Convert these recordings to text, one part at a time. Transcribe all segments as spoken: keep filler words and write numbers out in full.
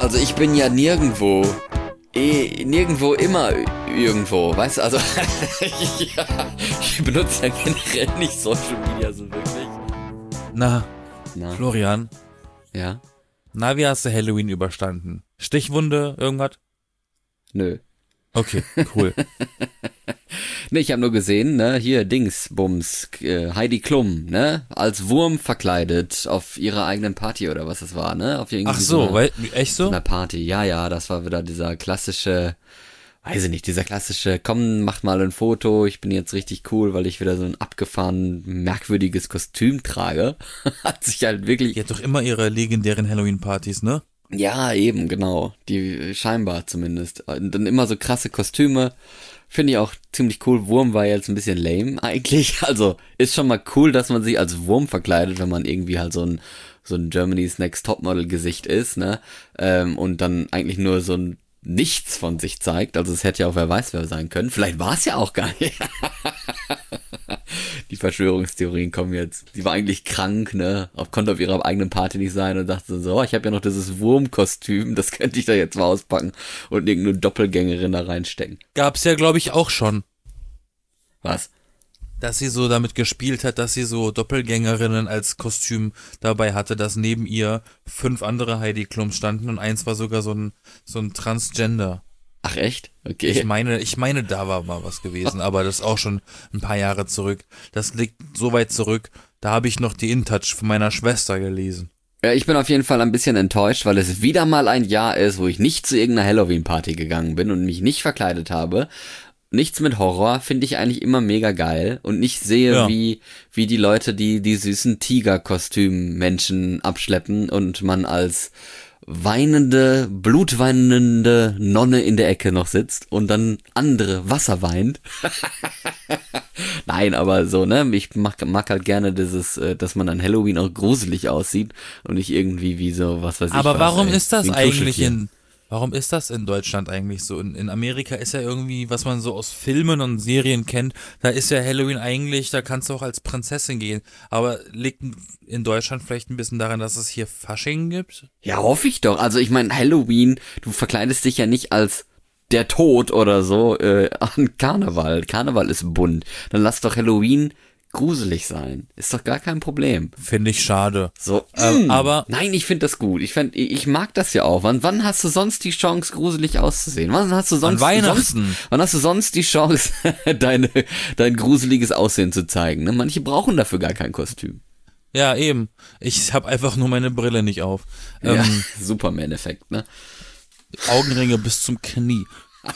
Also ich bin ja nirgendwo, eh, nirgendwo immer irgendwo, weißt du, also ja, ich benutze ja generell nicht Social Media so wirklich. Na, Na, Florian, ja? na, wie hast du Halloween überstanden? Stichwunde, irgendwas? Nö. Okay, cool. Ne, ich habe nur gesehen, ne, hier Dingsbums, äh, Heidi Klum, ne, als Wurm verkleidet auf ihrer eigenen Party oder was das war, ne, auf irgendwie Ach so, einer, weil, echt so so? einer Party. Ja, ja, das war wieder dieser klassische, weiß ich nicht, dieser klassische, komm, mach mal ein Foto, ich bin jetzt richtig cool, weil ich wieder so ein abgefahren merkwürdiges Kostüm trage. Hat sich halt wirklich... Die hat doch immer ihre legendären Halloween-Partys, ne? Ja, eben, genau. Die scheinbar zumindest. Und dann immer so krasse Kostüme. Finde ich auch ziemlich cool. Wurm war jetzt ein bisschen lame eigentlich. Also ist schon mal cool, dass man sich als Wurm verkleidet, wenn man irgendwie halt so ein so ein Germany's Next Topmodel Gesicht ist, ne? Ähm, und dann eigentlich nur so ein Nichts von sich zeigt. Also es hätte ja auch wer weiß wer sein können. Vielleicht war es ja auch gar nicht. Die Verschwörungstheorien kommen jetzt. Sie war eigentlich krank, ne? Auch konnte auf ihrer eigenen Party nicht sein und dachte so, oh, ich habe ja noch dieses Wurmkostüm, das könnte ich da jetzt mal auspacken und irgendeine Doppelgängerin da reinstecken. Gab's ja, glaube ich, auch schon. Was? Dass sie so damit gespielt hat, dass sie so Doppelgängerinnen als Kostüm dabei hatte, dass neben ihr fünf andere Heidi Klum standen und eins war sogar so ein, so ein Transgender. Ach echt? Okay. Ich meine, ich meine, da war mal was gewesen, aber das ist auch schon ein paar Jahre zurück. Das liegt so weit zurück, da habe ich noch die InTouch von meiner Schwester gelesen. Ja, ich bin auf jeden Fall ein bisschen enttäuscht, weil es wieder mal ein Jahr ist, wo ich nicht zu irgendeiner Halloween-Party gegangen bin und mich nicht verkleidet habe. Nichts mit Horror finde ich eigentlich immer mega geil und ich sehe, Ja. wie wie die Leute die die süßen Tiger-Kostüm-Menschen abschleppen und man als weinende, blutweinende Nonne in der Ecke noch sitzt und dann andere Wasser weint. Nein, aber so, ne, ich mag, mag halt gerne dieses, äh, dass man an Halloween auch gruselig aussieht und nicht irgendwie wie so, was weiß ich Aber was, warum ey, ist das wie ein eigentlich Kuscheltier. in, warum ist das in Deutschland eigentlich so? In, in Amerika ist ja irgendwie, was man so aus Filmen und Serien kennt, da ist ja Halloween eigentlich, da kannst du auch als Prinzessin gehen. Aber liegt in Deutschland vielleicht ein bisschen daran, dass es hier Fasching gibt? Ja, hoffe ich doch. Also ich meine, Halloween, du verkleidest dich ja nicht als der Tod oder so äh, an Karneval. Karneval ist bunt. Dann lass doch Halloween gruselig sein. Ist doch gar kein Problem. Finde ich schade. So, Ähm, mm. aber- Nein, ich finde das gut. Ich find, ich ich mag das ja auch. Wann, wann hast du sonst die Chance, gruselig auszusehen? Wann hast du sonst, An Weihnachten. sonst wann hast du sonst die Chance, deine, dein gruseliges Aussehen zu zeigen? Ne? Manche brauchen dafür gar kein Kostüm. Ja, eben. Ich habe einfach nur meine Brille nicht auf. Ja, Ähm, Superman-Effekt, ne? Augenringe bis zum Knie.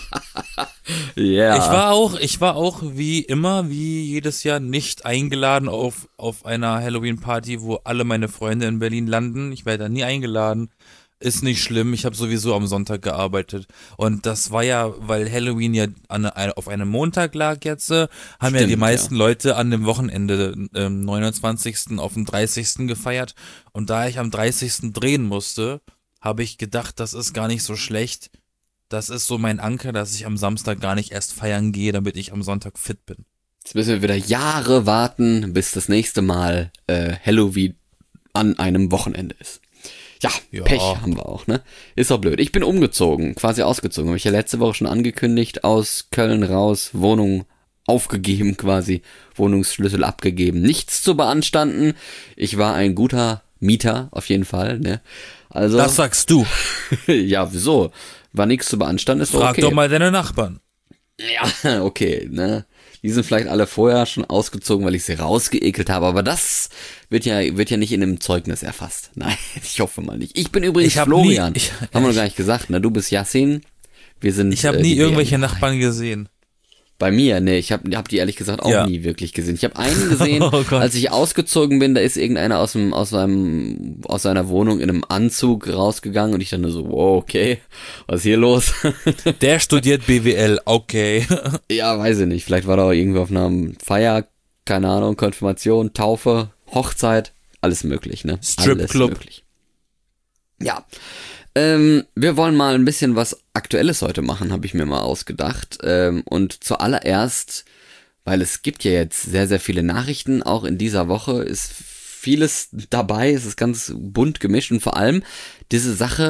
Ja. Ich war auch, ich war auch wie immer, wie jedes Jahr nicht eingeladen auf, auf einer Halloween-Party, wo alle meine Freunde in Berlin landen. Ich werde da nie eingeladen. Ist nicht schlimm, ich habe sowieso am Sonntag gearbeitet. Und das war ja, weil Halloween ja an, auf einem Montag lag jetzt, äh, haben ja Stimmt, die meisten Leute an dem Wochenende, ähm, neunundzwanzigsten auf dem dreißigsten gefeiert. Und da ich am dreißigsten drehen musste, habe ich gedacht, das ist gar nicht so schlecht. Das ist so mein Anker, dass ich am Samstag gar nicht erst feiern gehe, damit ich am Sonntag fit bin. Jetzt müssen wir wieder Jahre warten, bis das nächste Mal äh, Halloween an einem Wochenende ist. Ja, Ja. Pech haben wir auch, ne? Ist doch blöd. Ich bin umgezogen, quasi ausgezogen. Habe ich ja letzte Woche schon angekündigt, aus Köln raus, Wohnung aufgegeben quasi, Wohnungsschlüssel abgegeben. Nichts zu beanstanden. Ich war ein guter Mieter, auf jeden Fall, ne? Also, Das sagst du. ja, wieso? War nichts zu beanstanden, ist doch Frag okay. doch mal deine Nachbarn. Ja, okay, ne? Die sind vielleicht alle vorher schon ausgezogen, weil ich sie rausgeekelt habe, aber das wird ja wird ja nicht in einem Zeugnis erfasst. Nein, ich hoffe mal nicht. Ich bin übrigens Ich hab Florian. nie- ich- Haben wir noch ich- gar nicht gesagt, ne? Du bist Yassin. Wir sind Ich habe äh, nie die irgendwelche B M. Nachbarn gesehen. Bei mir, ne, ich habe hab die ehrlich gesagt auch Ja. nie wirklich gesehen. Ich habe einen gesehen, Oh Gott. als ich ausgezogen bin, da ist irgendeiner aus dem aus seinem aus seiner Wohnung in einem Anzug rausgegangen und ich dann nur so, wow, okay, was ist hier los? Der studiert B W L, okay. Ja, weiß ich nicht. Vielleicht war da auch irgendwie auf einer Feier, keine Ahnung, Konfirmation, Taufe, Hochzeit, alles möglich, ne? Stripclub. Alles möglich. Ja. Ähm, wir wollen mal ein bisschen was Aktuelles heute machen, habe ich mir mal ausgedacht. Ähm, und zuallererst, weil es gibt ja jetzt sehr, sehr viele Nachrichten, auch in dieser Woche ist vieles dabei, es ist ganz bunt gemischt und vor allem diese Sache,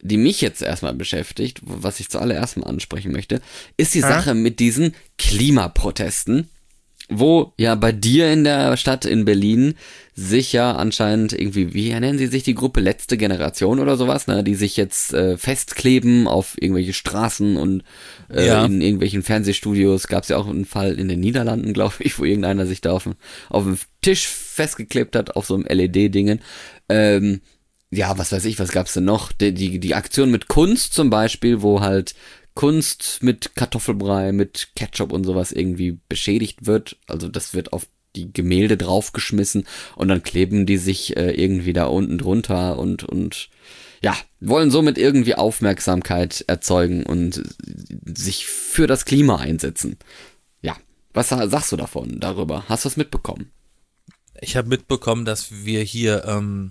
die mich jetzt erstmal beschäftigt, was ich zuallererst mal ansprechen möchte, ist die Ja? Sache mit diesen Klimaprotesten, wo ja bei dir in der Stadt in Berlin sich ja anscheinend irgendwie, wie nennen sie sich, die Gruppe Letzte Generation oder sowas, ne, die sich jetzt äh, festkleben auf irgendwelche Straßen und äh, Ja. in irgendwelchen Fernsehstudios. Gab es ja auch einen Fall in den Niederlanden, glaube ich, wo irgendeiner sich da auf dem, auf dem Tisch festgeklebt hat, auf so einem L E D-Dingen. Ähm, ja, was weiß ich, was gab's denn noch? Die, die, die Aktion mit Kunst zum Beispiel, wo halt Kunst mit Kartoffelbrei, mit Ketchup und sowas irgendwie beschädigt wird. Also das wird auf die Gemälde draufgeschmissen und dann kleben die sich äh, irgendwie da unten drunter und, und ja, wollen somit irgendwie Aufmerksamkeit erzeugen und sich für das Klima einsetzen. Ja, was sa- sagst du davon, darüber? Hast du was mitbekommen? Ich habe mitbekommen, dass wir hier, ähm,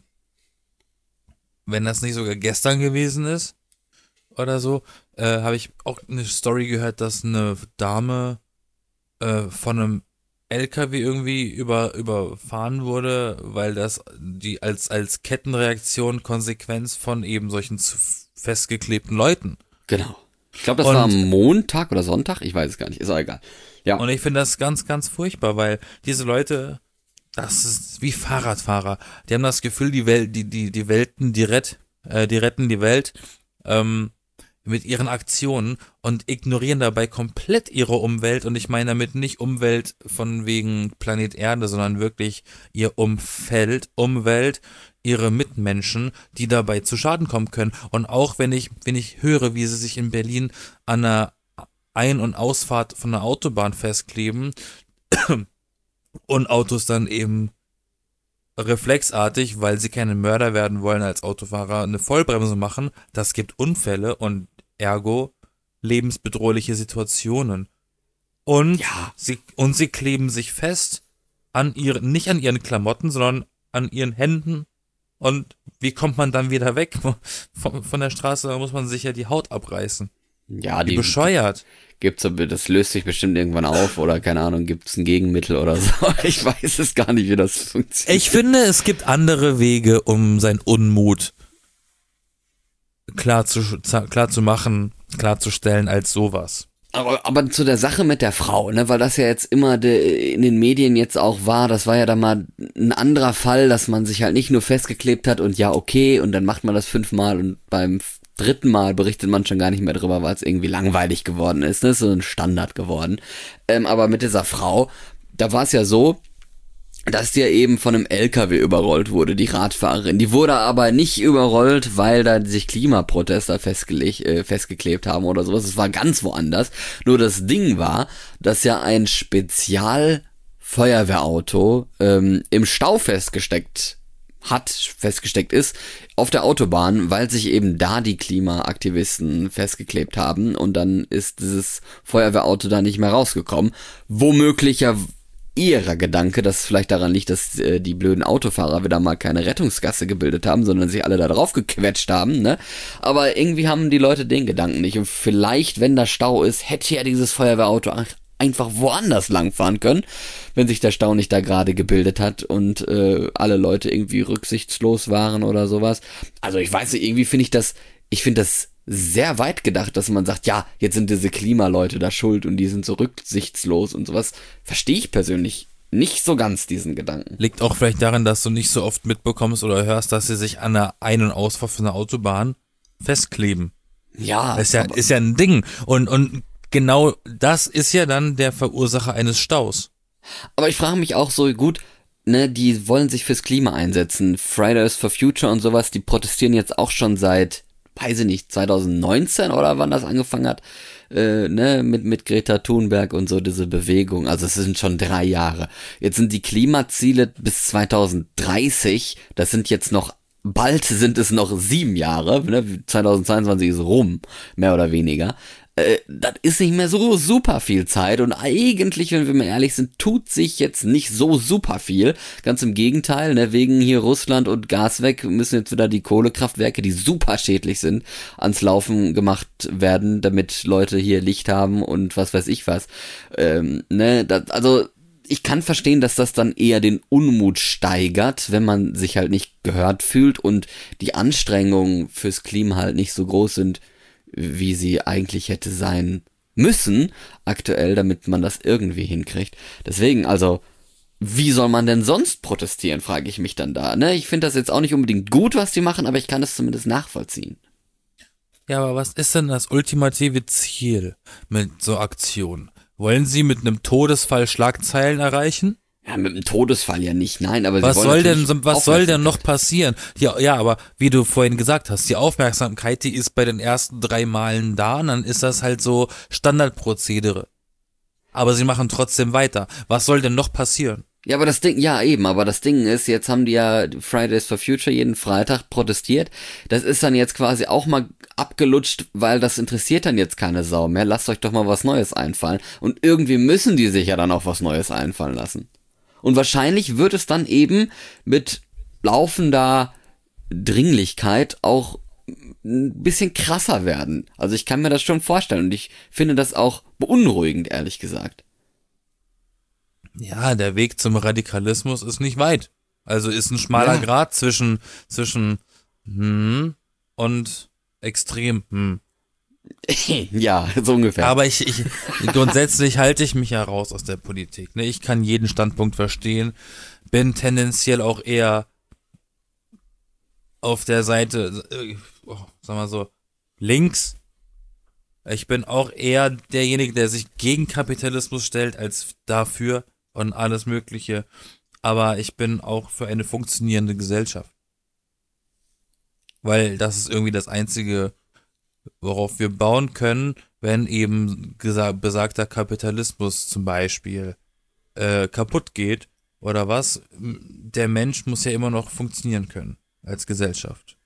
wenn das nicht sogar gestern gewesen ist oder so, äh, habe ich auch eine Story gehört, dass eine Dame äh, von einem L K W irgendwie über, überfahren wurde, weil das die als, als Kettenreaktion Konsequenz von eben solchen zu festgeklebten Leuten. Genau. Ich glaube, das Und- war am Montag oder Sonntag, ich weiß es gar nicht, ist auch egal. Ja, Und ich finde das ganz, ganz furchtbar, weil diese Leute, das ist wie Fahrradfahrer. Die haben das Gefühl, die Welt, die, die, die Welten, die rett, äh, die retten die Welt, ähm, mit ihren Aktionen und ignorieren dabei komplett ihre Umwelt. Und ich meine damit nicht Umwelt von wegen Planet Erde, sondern wirklich ihr Umfeld, Umwelt, ihre Mitmenschen, die dabei zu Schaden kommen können. Und auch wenn ich, wenn ich höre, wie sie sich in Berlin an einer Ein- und Ausfahrt von der Autobahn festkleben und Autos dann eben reflexartig, weil sie keine Mörder werden wollen als Autofahrer, eine Vollbremse machen, das gibt Unfälle und ergo lebensbedrohliche Situationen. Und Ja. sie und sie kleben sich fest an ihren, nicht an ihren Klamotten, sondern an ihren Händen. Und wie kommt man dann wieder weg von, von der Straße? Da muss man sich ja die Haut abreißen. ja, Wie die bescheuert. gibt's, aber das löst sich bestimmt irgendwann auf oder keine Ahnung, gibt's ein Gegenmittel oder so. Ich weiß es gar nicht, wie das funktioniert. Ich finde, es gibt andere Wege, um sein Unmut klar zu, klar zu machen, klarzustellen als sowas. Aber, aber zu der Sache mit der Frau, ne, weil das ja jetzt immer de, in den Medien jetzt auch war, das war ja dann mal ein anderer Fall, dass man sich halt nicht nur festgeklebt hat und ja, okay, und dann macht man das fünfmal und beim dritten Mal berichtet man schon gar nicht mehr drüber, weil es irgendwie langweilig geworden ist, ne, so ein Standard geworden. Ähm, aber mit dieser Frau, da war es ja so, dass die ja eben von einem L K W überrollt wurde, die Radfahrerin. Die wurde aber nicht überrollt, weil da sich Klimaprotester festgelegt, äh, festgeklebt haben oder sowas. Es war ganz woanders. Nur das Ding war, dass ja ein Spezialfeuerwehrauto ähm, im Stau festgesteckt hat, festgesteckt ist, auf der Autobahn, weil sich eben da die Klimaaktivisten festgeklebt haben und dann ist dieses Feuerwehrauto da nicht mehr rausgekommen. Womöglich ja ihrer Gedanke, dass vielleicht daran liegt, dass äh, die blöden Autofahrer wieder mal keine Rettungsgasse gebildet haben, sondern sich alle da drauf gequetscht haben, ne? Aber irgendwie haben die Leute den Gedanken nicht. Und vielleicht, wenn da Stau ist, hätte ja dieses Feuerwehrauto einfach woanders langfahren können, wenn sich der Stau nicht da gerade gebildet hat und äh, alle Leute irgendwie rücksichtslos waren oder sowas. Also ich weiß nicht, irgendwie finde ich das, ich finde das sehr weit gedacht, dass man sagt, ja, jetzt sind diese Klimaleute da schuld und die sind so rücksichtslos und sowas. Verstehe ich persönlich nicht so ganz, diesen Gedanken. Liegt auch vielleicht daran, dass du nicht so oft mitbekommst oder hörst, dass sie sich an der Ein- und Ausfahrt von der Autobahn festkleben. Ja, Das ist ja, aber- ist ja ein Ding. Und, und genau das ist ja dann der Verursacher eines Staus. aber ich frage mich auch so, gut, ne, die wollen sich fürs Klima einsetzen. Fridays for Future und sowas, die protestieren jetzt auch schon seit, weiß ich nicht, zwanzig neunzehn oder wann das angefangen hat, äh, ne, mit, mit Greta Thunberg und so, diese Bewegung. Also es sind schon drei Jahre. Jetzt sind die Klimaziele bis zwanzig dreißig, das sind jetzt noch, bald sind es noch sieben Jahre, ne, zwanzig zweiundzwanzig ist rum, mehr oder weniger. Äh, das ist nicht mehr so super viel Zeit und eigentlich, wenn wir mal ehrlich sind, tut sich jetzt nicht so super viel. Ganz im Gegenteil, ne, wegen hier Russland und Gas weg müssen jetzt wieder die Kohlekraftwerke, die super schädlich sind, ans Laufen gemacht werden, damit Leute hier Licht haben und was weiß ich was. Ähm, ne, das, also ich kann verstehen, dass das dann eher den Unmut steigert, wenn man sich halt nicht gehört fühlt und die Anstrengungen fürs Klima halt nicht so groß sind, wie sie eigentlich hätte sein müssen, aktuell, damit man das irgendwie hinkriegt. Deswegen, also, wie soll man denn sonst protestieren, frage ich mich dann da. Ne? Ich finde das jetzt auch nicht unbedingt gut, was die machen, aber ich kann das zumindest nachvollziehen. Ja, aber was ist denn das ultimative Ziel mit so Aktionen? Wollen sie mit einem Todesfall Schlagzeilen erreichen? Ja, mit einem Todesfall ja nicht, nein, aber was sie wollen soll denn so- was soll denn noch Aufmerksamkeit. passieren? Ja, ja, aber wie du vorhin gesagt hast, die Aufmerksamkeit, die ist bei den ersten drei Malen da und dann ist das halt so Standardprozedere. Aber sie machen trotzdem weiter. Was soll denn noch passieren? Ja, aber das Ding, ja eben, aber das Ding ist, jetzt haben die ja Fridays for Future jeden Freitag protestiert. Das ist dann jetzt quasi auch mal abgelutscht, weil das interessiert dann jetzt keine Sau mehr. Lasst euch doch mal was Neues einfallen. Und irgendwie müssen die sich ja dann auch was Neues einfallen lassen. Und wahrscheinlich wird es dann eben mit laufender Dringlichkeit auch ein bisschen krasser werden. Also ich kann mir das schon vorstellen und ich finde das auch beunruhigend, ehrlich gesagt. Ja, der Weg zum Radikalismus ist nicht weit. Also ist ein schmaler Ja. Grat zwischen, zwischen hm und extrem hm. Ja, so ungefähr. Aber ich, ich grundsätzlich halte ich mich ja raus aus der Politik. Ne? Ich kann jeden Standpunkt verstehen, bin tendenziell auch eher auf der Seite, äh, oh, sag mal so, links. Ich bin auch eher derjenige, der sich gegen Kapitalismus stellt, als dafür und alles Mögliche. Aber ich bin auch für eine funktionierende Gesellschaft. Weil das ist irgendwie das Einzige, worauf wir bauen können, wenn eben gesa- besagter Kapitalismus zum Beispiel äh, kaputt geht oder was. Der Mensch muss ja immer noch funktionieren können als Gesellschaft.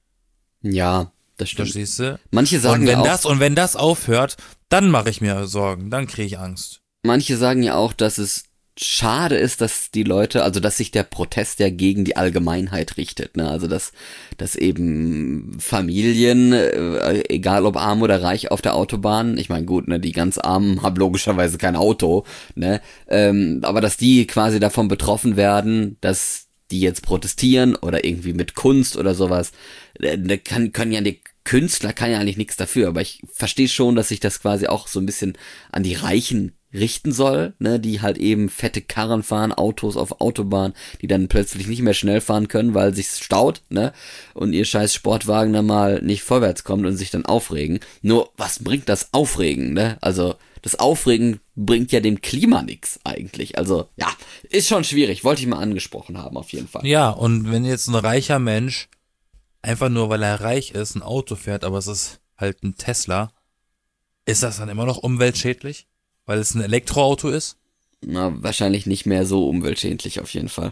Ja, das stimmt. Verstehst du? Manche sagen Und wenn ja auch, das und wenn das aufhört, dann mache ich mir Sorgen, dann kriege ich Angst. manche sagen ja auch, dass es schade ist, dass die Leute, also dass sich der Protest ja gegen die Allgemeinheit richtet, ne? Also dass, dass eben Familien, äh, egal ob arm oder reich auf der Autobahn, ich meine gut, ne, die ganz Armen haben logischerweise kein Auto, ne? Ähm, aber dass die quasi davon betroffen werden, dass die jetzt protestieren oder irgendwie mit Kunst oder sowas, äh, da kann, können ja die Künstler kann ja eigentlich nichts dafür, aber ich verstehe schon, dass sich das quasi auch so ein bisschen an die Reichen richten soll, ne, die halt eben fette Karren fahren, Autos auf Autobahn, die dann plötzlich nicht mehr schnell fahren können, weil sich's staut, ne, und ihr scheiß Sportwagen dann mal nicht vorwärts kommt und sich dann aufregen. Nur, was bringt das Aufregen, ne? Also, das Aufregen bringt ja dem Klima nix eigentlich. Also, ja, ist schon schwierig, wollte ich mal angesprochen haben, auf jeden Fall. Ja, und wenn jetzt ein reicher Mensch einfach nur, weil er reich ist, ein Auto fährt, aber es ist halt ein Tesla, ist das dann immer noch umweltschädlich? Weil es ein Elektroauto ist? Na, wahrscheinlich nicht mehr so umweltschädlich auf jeden Fall.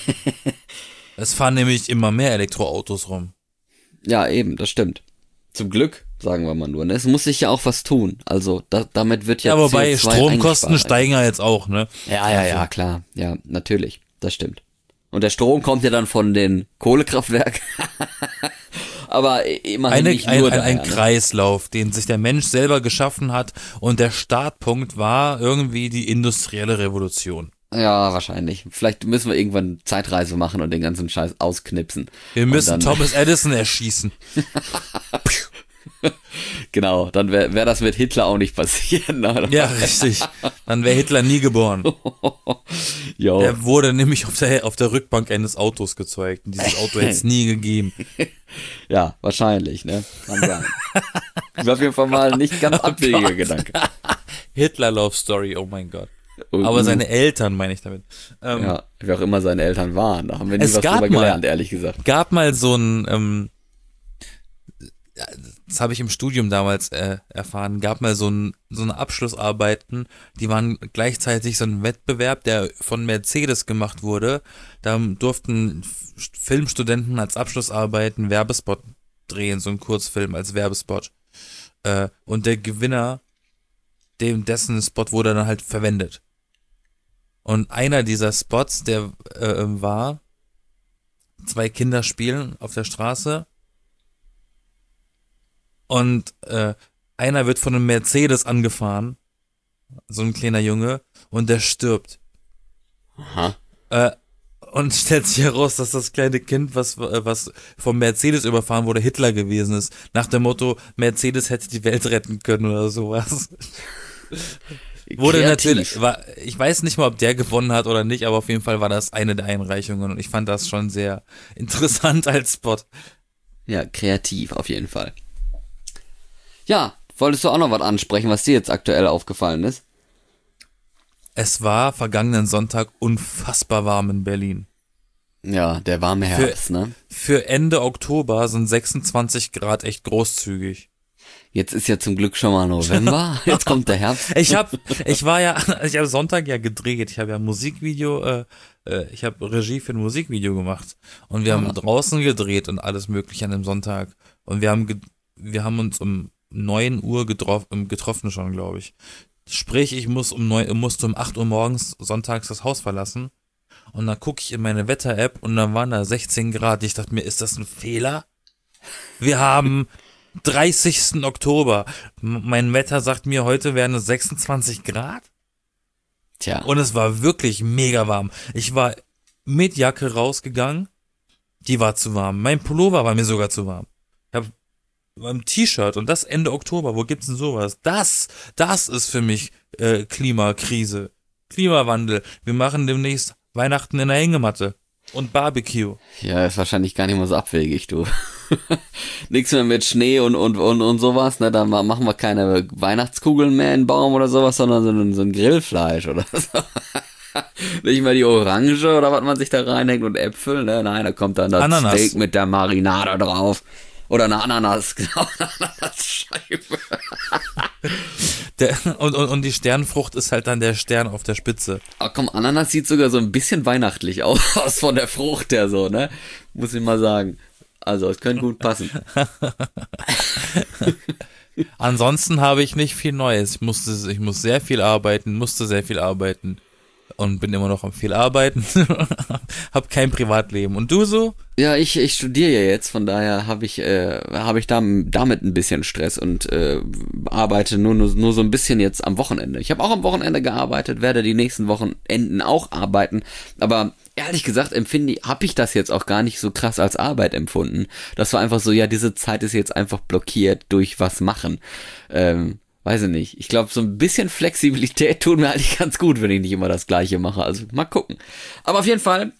Es fahren nämlich immer mehr Elektroautos rum. Ja, eben, das stimmt. Zum Glück, sagen wir mal nur. Ne? Es muss sich ja auch was tun. Also da, damit wird ja Ja, wobei C O zwei Stromkosten eingespart. steigen ja jetzt auch, ne? Ja, ja, ja, klar. Ja, natürlich. Das stimmt. Und der Strom kommt ja dann von den Kohlekraftwerken. Aber immerhin Eine, nicht ein, nur ein, daher, ein ne? Kreislauf, den sich der Mensch selber geschaffen hat und der Startpunkt war irgendwie die industrielle Revolution. Ja, wahrscheinlich. Vielleicht müssen wir irgendwann Zeitreise machen und den ganzen Scheiß ausknipsen. Wir Und müssen dann- Thomas Edison erschießen. Genau, dann wäre wär das mit Hitler auch nicht passieren. Oder? Ja, richtig. Dann wäre Hitler nie geboren. Jo. Er wurde nämlich auf der, auf der Rückbank eines Autos gezeugt. Und dieses Auto hätte es nie gegeben. Ja, wahrscheinlich, ne? Kann sein. Das ist auf jeden Fall mal ein nicht ganz abwegiger Gedanke. Hitler Love Story, oh mein Gott. Und, Aber seine Eltern meine ich damit. Ähm, ja, wie auch immer seine Eltern waren. Da haben wir nie Es was gab drüber mal- gelernt, ehrlich gesagt. gab mal so ein, ähm, ja, das habe ich im Studium damals äh, erfahren, gab mal so ein so eine Abschlussarbeiten, die waren gleichzeitig so ein Wettbewerb, der von Mercedes gemacht wurde. Da durften F- Filmstudenten als Abschlussarbeiten Werbespot drehen, so ein Kurzfilm als Werbespot. Äh, und der Gewinner, dem dessen Spot wurde dann halt verwendet. Und einer dieser Spots, der äh, war, zwei Kinder spielen auf der Straße und äh, einer wird von einem Mercedes angefahren, so ein kleiner Junge, und der stirbt. Aha. Äh, und stellt sich heraus, dass das kleine Kind, was, was vom Mercedes überfahren wurde, Hitler gewesen ist. Nach dem Motto, Mercedes hätte die Welt retten können oder sowas. Wurde natürlich, war, ich weiß nicht mal, ob der gewonnen hat oder nicht, aber auf jeden Fall war das eine der Einreichungen und ich fand das schon sehr interessant als Spot. Ja, kreativ auf jeden Fall. Ja, wolltest du auch noch was ansprechen, was dir jetzt aktuell aufgefallen ist? Es war vergangenen Sonntag unfassbar warm in Berlin. Ja, der warme Herbst, für, ne? Für Ende Oktober sind sechsundzwanzig Grad echt großzügig. Jetzt ist ja zum Glück schon mal November, jetzt kommt der Herbst. Ich hab, ich war ja, ich habe Sonntag ja gedreht, ich habe ja ein Musikvideo, äh, äh, ich habe Regie für ein Musikvideo gemacht und wir ah. haben draußen gedreht und alles mögliche an dem Sonntag und wir haben, ge- wir haben uns um neun Uhr getroff- getroffen schon, glaube ich. Sprich, ich muss um neun, musste um acht Uhr morgens sonntags das Haus verlassen und dann gucke ich in meine Wetter-App und dann waren da sechzehn Grad. Ich dachte mir, ist das ein Fehler? Wir haben dreißigsten Oktober. Mein Wetter sagt mir, heute wären es sechsundzwanzig Grad. Tja. Und es war wirklich mega warm. Ich war mit Jacke rausgegangen, die war zu warm. Mein Pullover war mir sogar zu warm. Ich habe ein T-Shirt und das Ende Oktober, wo gibt's denn sowas? Das, das ist für mich äh, Klimakrise, Klimawandel. Wir machen demnächst Weihnachten in der Hängematte und Barbecue. Ja, ist wahrscheinlich gar nicht mal so abwegig, du. Nichts mehr mit Schnee und, und, und, und sowas, ne? Da machen wir keine Weihnachtskugeln mehr in den Baum oder sowas, sondern so ein, so ein Grillfleisch oder so. Nicht mehr die Orange oder was man sich da reinhängt und Äpfel, ne? Nein, da kommt dann das Ananas. Steak mit der Marinade drauf. Oder eine Ananas, genau, eine Ananasscheibe. Der, und, und, und die Sternfrucht ist halt dann der Stern auf der Spitze. Ach komm, Ananas sieht sogar so ein bisschen weihnachtlich aus von der Frucht her so, ne? Muss ich mal sagen. Also, es könnte gut passen. Ansonsten habe ich nicht viel Neues. Ich musste, ich muss sehr viel arbeiten, musste sehr viel arbeiten und bin immer noch am viel arbeiten. Hab kein Privatleben. Und du so? Ja, ich, ich studiere ja jetzt, von daher habe ich, äh, habe ich da, damit ein bisschen Stress und äh, arbeite nur, nur, nur so ein bisschen jetzt am Wochenende. Ich habe auch am Wochenende gearbeitet, werde die nächsten Wochenenden auch arbeiten, aber ehrlich gesagt empfinde ich, habe ich das jetzt auch gar nicht so krass als Arbeit empfunden. Das war einfach so, ja, diese Zeit ist jetzt einfach blockiert durch was machen. Ähm, weiß ich nicht. Ich glaube, so ein bisschen Flexibilität tut mir eigentlich ganz gut, wenn ich nicht immer das Gleiche mache. Also mal gucken. Aber auf jeden Fall,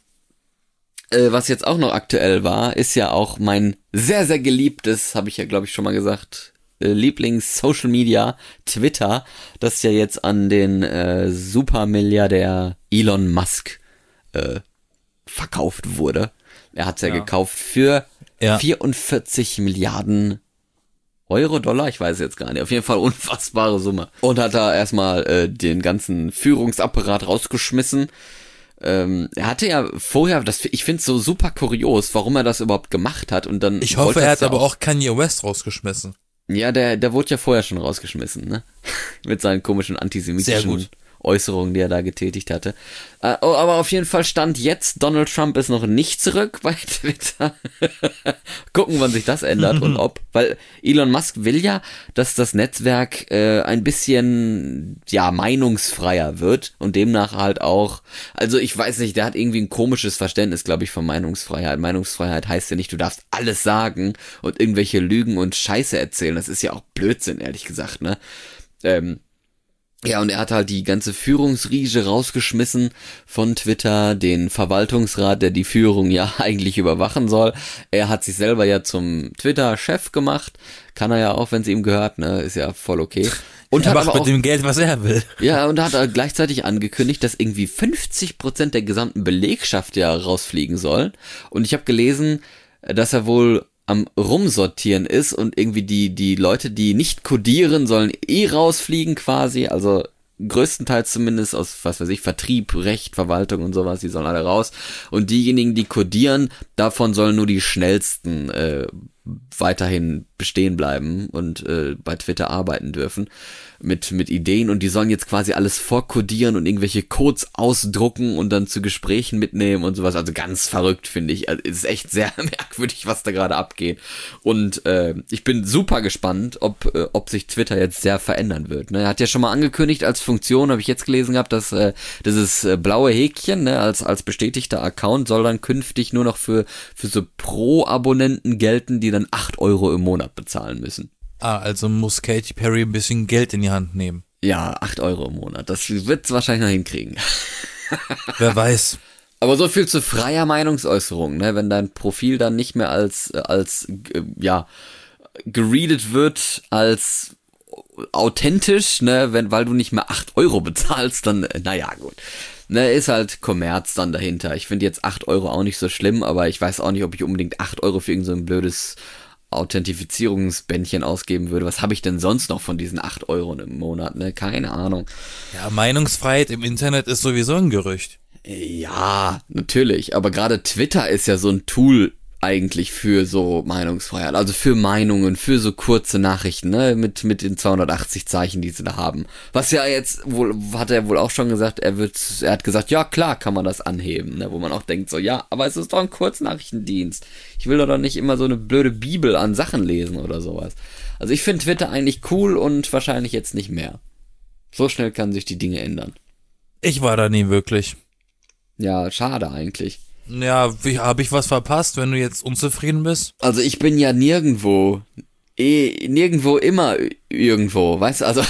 äh, was jetzt auch noch aktuell war, ist ja auch mein sehr, sehr geliebtes, habe ich ja, glaube ich, schon mal gesagt, äh, Lieblings-Social Media, Twitter, das ja jetzt an den äh, Supermilliardär Elon Musk äh, verkauft wurde. Er hat es ja, ja gekauft für ja. vierundvierzig Milliarden Euro, Dollar, ich weiß jetzt gar nicht, auf jeden Fall unfassbare Summe. Und hat da erstmal äh, den ganzen Führungsapparat rausgeschmissen. Ähm, er hatte ja vorher, das, ich finde es so super kurios, warum er das überhaupt gemacht hat. Und dann ich hoffe, er hat aber auch Kanye West rausgeschmissen. Ja, der, der wurde ja vorher schon rausgeschmissen, ne? Mit seinen komischen antisemitischen Äußerungen, die er da getätigt hatte. Äh, oh, aber auf jeden Fall stand jetzt, Donald Trump ist noch nicht zurück bei Twitter. Gucken, wann sich das ändert und ob. Weil Elon Musk will ja, dass das Netzwerk äh, ein bisschen, ja, meinungsfreier wird und demnach halt auch, also ich weiß nicht, der hat irgendwie ein komisches Verständnis, glaube ich, von Meinungsfreiheit. Meinungsfreiheit heißt ja nicht, du darfst alles sagen und irgendwelche Lügen und Scheiße erzählen. Das ist ja auch Blödsinn, ehrlich gesagt, ne? Ähm, Ja, und er hat halt die ganze Führungsriege rausgeschmissen von Twitter, den Verwaltungsrat, der die Führung ja eigentlich überwachen soll. Er hat sich selber ja zum Twitter-Chef gemacht. Kann er ja auch, wenn es ihm gehört, ne? Ist ja voll okay. Und er hat macht aber mit auch, dem Geld, was er will. Ja, und hat er gleichzeitig angekündigt, dass irgendwie fünfzig Prozent der gesamten Belegschaft ja rausfliegen soll. Und ich habe gelesen, dass er wohl am Rumsortieren ist und irgendwie die die Leute, die nicht codieren, sollen eh rausfliegen quasi, also größtenteils zumindest aus, was weiß ich, Vertrieb, Recht, Verwaltung und sowas, die sollen alle raus und diejenigen, die codieren, davon sollen nur die schnellsten äh, weiterhin bestehen bleiben und äh, bei Twitter arbeiten dürfen mit mit Ideen und die sollen jetzt quasi alles vorkodieren und irgendwelche Codes ausdrucken und dann zu Gesprächen mitnehmen und sowas. Also ganz verrückt, finde ich. Also, es ist echt sehr merkwürdig, was da gerade abgeht. Und äh, ich bin super gespannt, ob äh, ob sich Twitter jetzt sehr verändern wird. Ne? Er hat ja schon mal angekündigt als Funktion, habe ich jetzt gelesen gehabt, dass äh, dieses äh, blaue Häkchen, ne, als als bestätigter Account soll dann künftig nur noch für für so Pro-Abonnenten gelten, die dann acht Euro im Monat bezahlen müssen. Ah, also muss Katy Perry ein bisschen Geld in die Hand nehmen. Ja, acht Euro im Monat. Das wird's wahrscheinlich noch hinkriegen. Wer weiß. Aber so viel zu freier Meinungsäußerung, ne? Wenn dein Profil dann nicht mehr als, als, äh, ja, geredet wird als authentisch, ne? Wenn, weil du nicht mehr acht Euro bezahlst, dann, äh, naja, gut. Ne, ist halt Kommerz dann dahinter. Ich finde jetzt acht Euro auch nicht so schlimm, aber ich weiß auch nicht, ob ich unbedingt acht Euro für irgend so ein blödes Authentifizierungsbändchen ausgeben würde. Was habe ich denn sonst noch von diesen acht Euro im Monat, ne? Keine Ahnung. Ja, Meinungsfreiheit im Internet ist sowieso ein Gerücht. Ja, natürlich. Aber gerade Twitter ist ja so ein Tool eigentlich für so Meinungsfreiheit. Also für Meinungen, für so kurze Nachrichten, ne? Mit, mit den zweihundertachtzig Zeichen, die sie da haben. Was ja jetzt wohl, hat er wohl auch schon gesagt, er wird, er hat gesagt, ja klar kann man das anheben, ne? Wo man auch denkt so, ja, aber es ist doch ein Kurznachrichtendienst. Ich will doch nicht immer so eine blöde Bibel an Sachen lesen oder sowas. Also ich finde Twitter eigentlich cool und wahrscheinlich jetzt nicht mehr. So schnell kann sich die Dinge ändern. Ich war da nie wirklich. Ja, schade eigentlich. Ja, habe ich was verpasst, wenn du jetzt unzufrieden bist? Also ich bin ja nirgendwo, eh, nirgendwo immer irgendwo, weißt du, also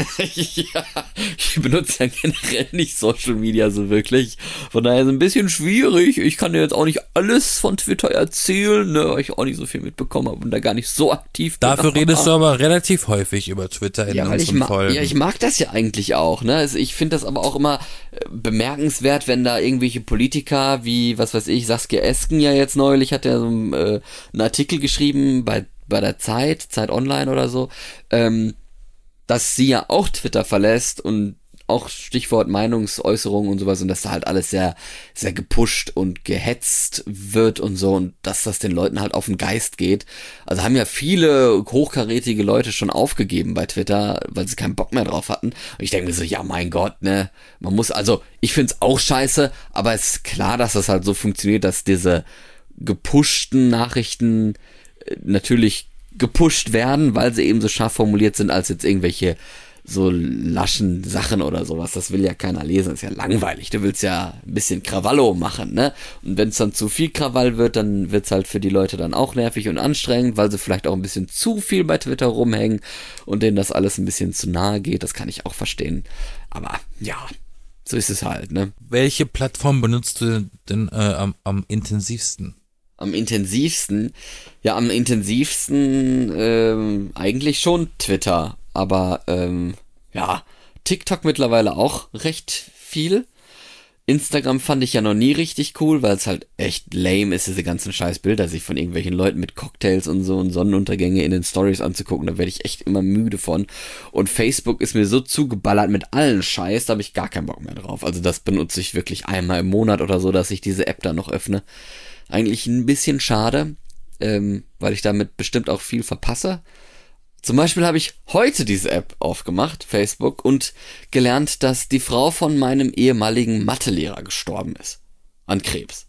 ja, ich benutze ja generell nicht Social Media so wirklich, von daher ist es ein bisschen schwierig, ich kann dir jetzt auch nicht alles von Twitter erzählen, ne, weil ich auch nicht so viel mitbekommen habe und da gar nicht so aktiv bin. Dafür redest du aber relativ häufig über Twitter in ja, weil unseren ich ma- Folgen. Ja, ich mag das ja eigentlich auch, ne, also ich finde das aber auch immer äh, bemerkenswert, wenn da irgendwelche Politiker wie, was weiß ich, Saskia Esken ja jetzt neulich, hat ja so ein, äh, einen Artikel geschrieben bei bei der Zeit, Zeit Online oder so, ähm, dass sie ja auch Twitter verlässt und auch Stichwort Meinungsäußerung und sowas und dass da halt alles sehr, sehr gepusht und gehetzt wird und so und dass das den Leuten halt auf den Geist geht. Also haben ja viele hochkarätige Leute schon aufgegeben bei Twitter, weil sie keinen Bock mehr drauf hatten. Und ich denke mir so, ja mein Gott, ne, man muss, also ich find's auch scheiße, aber es ist klar, dass das halt so funktioniert, dass diese gepushten Nachrichten natürlich gepusht werden, weil sie eben so scharf formuliert sind, als jetzt irgendwelche so laschen Sachen oder sowas. Das will ja keiner lesen, das ist ja langweilig. Du willst ja ein bisschen Krawallo machen, ne? Und wenn es dann zu viel Krawall wird, dann wird's halt für die Leute dann auch nervig und anstrengend, weil sie vielleicht auch ein bisschen zu viel bei Twitter rumhängen und denen das alles ein bisschen zu nahe geht. Das kann ich auch verstehen. Aber ja, so ist es halt, ne? Welche Plattform benutzt du denn äh, am, am intensivsten? Am intensivsten, ja, am intensivsten ähm, eigentlich schon Twitter, aber ähm, ja, TikTok mittlerweile auch recht viel. Instagram fand ich ja noch nie richtig cool, weil es halt echt lame ist, diese ganzen scheiß Bilder, sich von irgendwelchen Leuten mit Cocktails und so und Sonnenuntergänge in den Stories anzugucken, da werde ich echt immer müde von. Und Facebook ist mir so zugeballert mit allen Scheiß, da habe ich gar keinen Bock mehr drauf. Also das benutze ich wirklich einmal im Monat oder so, dass ich diese App da noch öffne. Eigentlich ein bisschen schade, ähm, weil ich damit bestimmt auch viel verpasse. Zum Beispiel habe ich heute diese App aufgemacht, Facebook, und gelernt, dass die Frau von meinem ehemaligen Mathelehrer gestorben ist. An Krebs.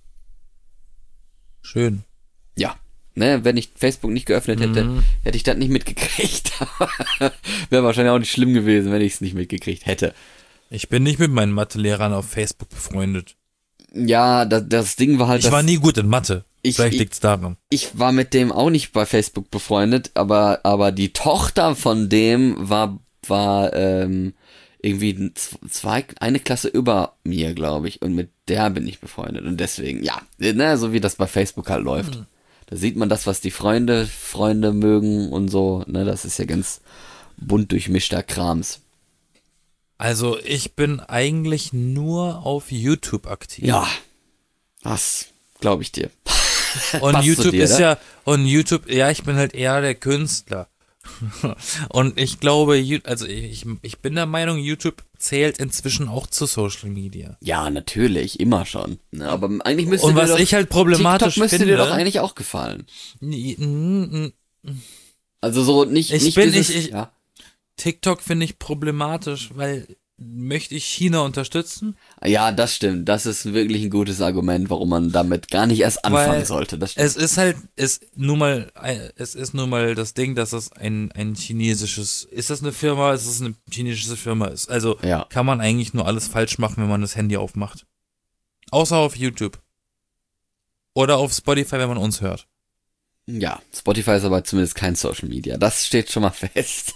Schön. Ja, ne, wenn ich Facebook nicht geöffnet hätte, Mhm. hätte ich das nicht mitgekriegt. Wäre wahrscheinlich auch nicht schlimm gewesen, wenn ich es nicht mitgekriegt hätte. Ich bin nicht mit meinen Mathelehrern auf Facebook befreundet. Ja, das, das Ding war halt, Ich dass war nie gut in Mathe. Ich- Vielleicht ich- liegt's daran. ich war mit dem auch nicht bei Facebook befreundet, aber aber die Tochter von dem war war ähm, irgendwie zwei eine Klasse über mir, glaube ich, und mit der bin ich befreundet und deswegen ja, ne, so wie das bei Facebook halt läuft. Hm. Da sieht man das, was die Freunde Freunde mögen und so, ne, das ist ja ganz bunt durchmischter Krams. Also ich bin eigentlich nur auf YouTube aktiv. Ja, das glaube ich dir. Und Passt zu YouTube dir, ist ne? ja, und YouTube, ja, ich bin halt eher der Künstler. Und ich glaube, Ju- also ich, ich bin der Meinung, YouTube zählt inzwischen auch zu Social Media. Ja, natürlich, immer schon. Ne? Aber eigentlich müsste Und dir was doch, ich halt problematisch TikTok müsste finde, dir doch eigentlich auch gefallen. n- n- n- Also so nicht, Ich nicht bin- dieses, ich- ich- ja. TikTok finde ich problematisch, weil möchte ich China unterstützen? Ja, das stimmt. Das ist wirklich ein gutes Argument, warum man damit gar nicht erst anfangen Weil sollte. Das stimmt. Es ist halt, es nur mal, es ist nur mal das Ding, dass es ein, ein chinesisches, ist das eine Firma, ist es eine chinesische Firma ist. Also Ja. kann man eigentlich nur alles falsch machen, wenn man das Handy aufmacht. Außer auf YouTube. Oder auf Spotify, wenn man uns hört. Ja, Spotify ist aber zumindest kein Social Media. Das steht schon mal fest.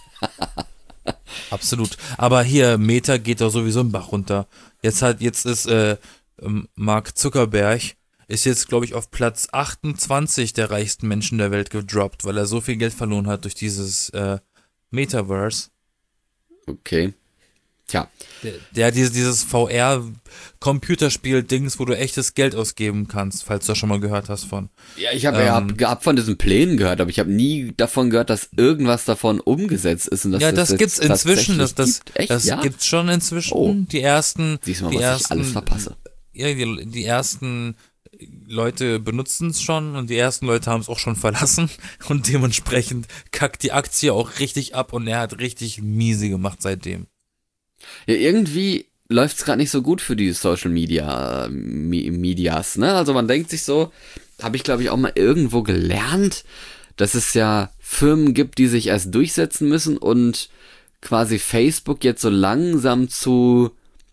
Absolut. Aber hier, Meta geht doch sowieso im Bach runter. Jetzt hat, jetzt ist äh, ähm, Mark Zuckerberg ist jetzt, glaube ich, auf Platz achtundzwanzig der reichsten Menschen der Welt gedroppt, weil er so viel Geld verloren hat durch dieses äh, Metaverse. Okay. Tja. Der, der hat dieses, dieses V R-Computerspiel-Dings, wo du echtes Geld ausgeben kannst, falls du das schon mal gehört hast von. Ja, ich habe ja Ähm. hab, hab von diesen Plänen gehört, aber ich habe nie davon gehört, dass irgendwas davon umgesetzt ist. Und dass Ja, das jetzt gibt's inzwischen, das, tatsächlich das, gibt. Echt? das Ja? gibt's schon inzwischen. Oh. Die ersten, Siehst du mal, die was ersten, ich alles verpasse. Ja, die, die ersten Leute benutzen es schon und die ersten Leute haben es auch schon verlassen und dementsprechend kackt die Aktie auch richtig ab und er hat richtig miese gemacht seitdem. Ja, irgendwie läuft's gerade nicht so gut für die Social Media äh, Mi- Medias, ne? Also man denkt sich so, habe ich glaube ich auch mal irgendwo gelernt, dass es ja Firmen gibt, die sich erst durchsetzen müssen und quasi Facebook jetzt so langsam zu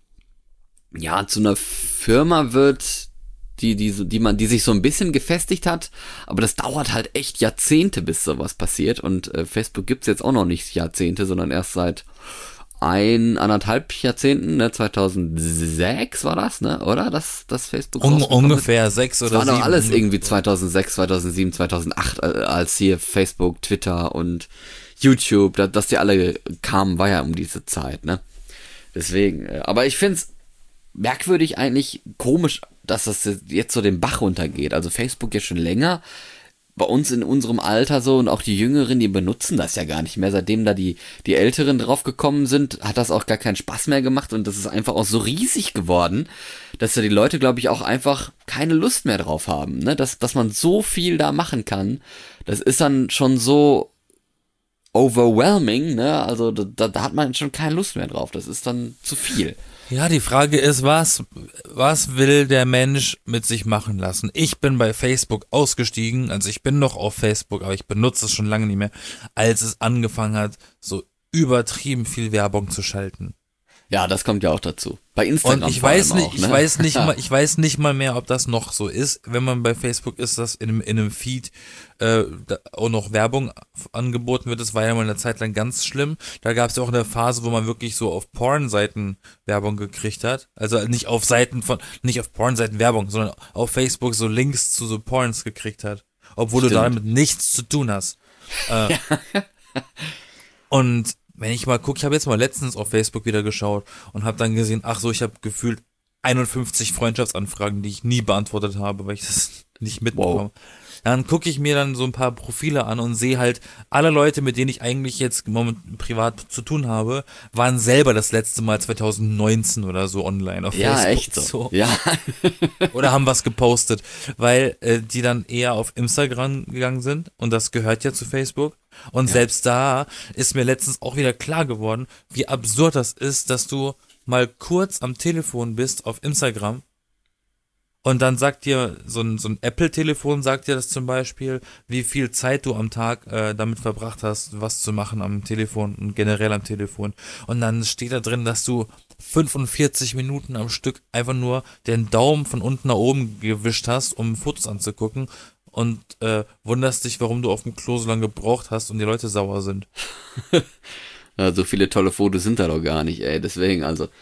ja, zu einer Firma wird, die, die, so- die man, die sich so ein bisschen gefestigt hat, aber das dauert halt echt Jahrzehnte, bis sowas passiert und äh, Facebook gibt's jetzt auch noch nicht Jahrzehnte, sondern erst seit ein, anderthalb Jahrzehnten, ne, zweitausendsechs war das, ne, oder? Das, das Facebook Un rausgekommen ist. ungefähr sechs Das oder war sieben. doch alles irgendwie zweitausendsechs, zweitausendsieben, zweitausendacht, äh, als hier Facebook, Twitter und YouTube, da, dass die alle kamen, war ja um diese Zeit, ne? Deswegen, äh, aber ich find's merkwürdig eigentlich komisch, dass das jetzt so den Bach runtergeht. Also Facebook ja schon länger, bei uns in unserem Alter so und auch die Jüngeren, die benutzen das ja gar nicht mehr. Seitdem da die, die Älteren drauf gekommen sind, hat das auch gar keinen Spaß mehr gemacht und das ist einfach auch so riesig geworden, dass da die Leute, glaube ich, auch einfach keine Lust mehr drauf haben, ne? Dass, dass man so viel da machen kann, das ist dann schon so overwhelming, ne? Also da, da hat man schon keine Lust mehr drauf. Das ist dann zu viel. Ja, die Frage ist, was, was will der Mensch mit sich machen lassen? Ich bin bei Facebook ausgestiegen, also ich bin noch auf Facebook, aber ich benutze es schon lange nicht mehr, als es angefangen hat, so übertrieben viel Werbung zu schalten. Ja, das kommt ja auch dazu. Bei Instagram Und ich vor weiß allem nicht, auch, ich ne? weiß nicht mal, ich weiß nicht mal mehr, ob das noch so ist. Wenn man bei Facebook ist, dass in einem, in einem Feed äh, da auch noch Werbung angeboten wird. Das war ja mal eine Zeit lang ganz schlimm. Da gab es ja auch eine Phase, wo man wirklich so auf Porn-Seiten Werbung gekriegt hat. Also nicht auf Seiten von, nicht auf Porn-Seiten Werbung, sondern auf Facebook so Links zu so Porns gekriegt hat. Obwohl Stimmt. du damit nichts zu tun hast. Äh, und wenn ich mal gucke, ich habe jetzt mal letztens auf Facebook wieder geschaut und habe dann gesehen, ach so, ich habe gefühlt einundfünfzig Freundschaftsanfragen, die ich nie beantwortet habe, weil ich das nicht mitbekomme. Wow. Dann gucke ich mir dann so ein paar Profile an und sehe halt, alle Leute, mit denen ich eigentlich jetzt moment privat zu tun habe, waren selber das letzte Mal zweitausendneunzehn oder so online auf Ja, Facebook. echt so. Ja, Oder haben was gepostet, weil äh, die dann eher auf Instagram gegangen sind und das gehört ja zu Facebook. Und Ja. selbst da ist mir letztens auch wieder klar geworden, wie absurd das ist, dass du mal kurz am Telefon bist auf Instagram und dann sagt dir, so ein, so ein Apple-Telefon sagt dir das zum Beispiel, wie viel Zeit du am Tag äh, damit verbracht hast, was zu machen am Telefon und generell am Telefon. Und dann steht da drin, dass du fünfundvierzig Minuten am Stück einfach nur den Daumen von unten nach oben gewischt hast, um Fotos anzugucken und äh, wunderst dich, warum du auf dem Klo so lange gebraucht hast und die Leute sauer sind. Ja, so viele tolle Fotos sind da doch gar nicht, ey. Deswegen, also,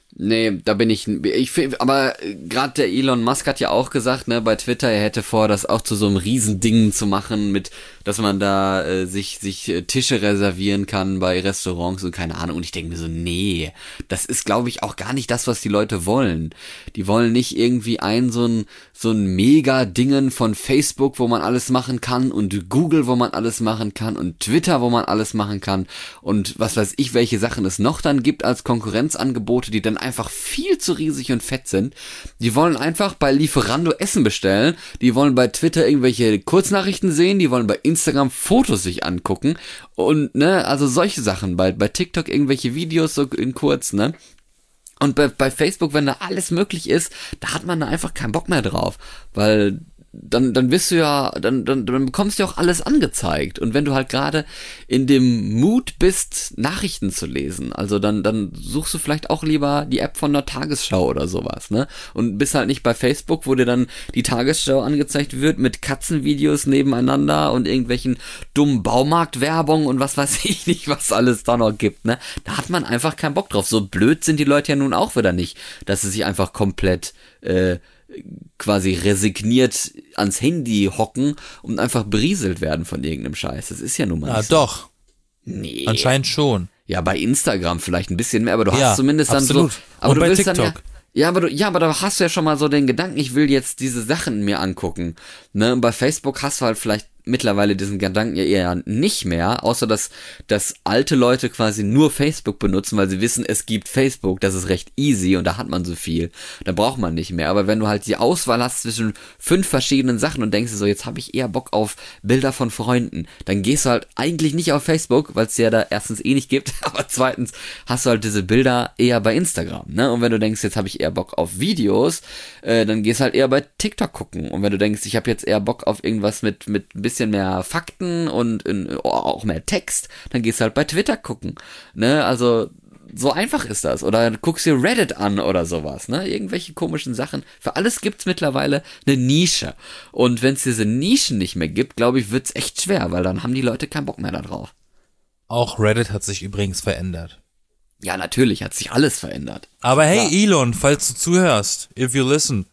Nee, da bin ich, ich find, aber gerade der Elon Musk hat ja auch gesagt, ne, bei Twitter, er hätte vor, das auch zu so einem Riesending zu machen, mit, dass man da äh, sich sich äh, Tische reservieren kann bei Restaurants und keine Ahnung. Und ich denke mir so, nee, das ist, glaube ich, auch gar nicht das, was die Leute wollen. Die wollen nicht irgendwie ein so ein so ein Mega-Dingen von Facebook, wo man alles machen kann, und Google, wo man alles machen kann, und Twitter, wo man alles machen kann, und was weiß ich, welche Sachen es noch dann gibt als Konkurrenzangebote, die dann einfach viel zu riesig und fett sind. Die wollen einfach bei Lieferando Essen bestellen, die wollen bei Twitter irgendwelche Kurznachrichten sehen, die wollen bei Instagram Fotos sich angucken und, ne, also solche Sachen, bei, bei TikTok irgendwelche Videos so in kurz, ne. Und bei, bei Facebook, wenn da alles möglich ist, da hat man da einfach keinen Bock mehr drauf, weil dann dann wirst du ja, dann, dann, dann bekommst du ja auch alles angezeigt. Und wenn du halt gerade in dem Mut bist, Nachrichten zu lesen, also dann, dann suchst du vielleicht auch lieber die App von der Tagesschau oder sowas, ne? Und bist halt nicht bei Facebook, wo dir dann die Tagesschau angezeigt wird mit Katzenvideos nebeneinander und irgendwelchen dummen Baumarktwerbung und was weiß ich nicht, was alles da noch gibt, ne? Da hat man einfach keinen Bock drauf. So blöd sind die Leute ja nun auch wieder nicht, dass sie sich einfach komplett, äh, quasi resigniert ans Handy hocken und einfach berieselt werden von irgendeinem Scheiß. Das ist ja nun mal Ja, nicht so. doch. Nee. Anscheinend schon. Ja, bei Instagram vielleicht ein bisschen mehr, aber du Ja, hast zumindest dann absolut. so. Aber Und du bei willst dann ja. TikTok. Ja, aber du, ja, aber da hast du ja schon mal so den Gedanken, ich will jetzt diese Sachen mir angucken. Ne? Und bei Facebook hast du halt vielleicht mittlerweile diesen Gedanken ja eher nicht mehr, außer dass, dass alte Leute quasi nur Facebook benutzen, weil sie wissen, es gibt Facebook, das ist recht easy und da hat man so viel. Da braucht man nicht mehr. Aber wenn du halt die Auswahl hast zwischen fünf verschiedenen Sachen und denkst dir so, jetzt habe ich eher Bock auf Bilder von Freunden, dann gehst du halt eigentlich nicht auf Facebook, weil es ja da erstens eh nicht gibt, aber zweitens hast du halt diese Bilder eher bei Instagram, ne? Und wenn du denkst, jetzt habe ich eher Bock auf Videos, äh, dann gehst du halt eher bei TikTok gucken. Und wenn du denkst, ich habe jetzt eher Bock auf irgendwas mit mit ein bisschen mehr Fakten und in, oh, auch mehr Text, dann gehst du halt bei Twitter gucken, ne? Also so einfach ist das. Oder guckst dir Reddit an oder sowas, ne? Irgendwelche komischen Sachen. Für alles gibt's mittlerweile eine Nische. Und wenn es diese Nischen nicht mehr gibt, glaube ich, wird's echt schwer, weil dann haben die Leute keinen Bock mehr da drauf. Auch Reddit hat sich übrigens verändert. Ja, natürlich hat sich alles verändert. Aber hey, Ja. Elon, falls du zuhörst, if you listen.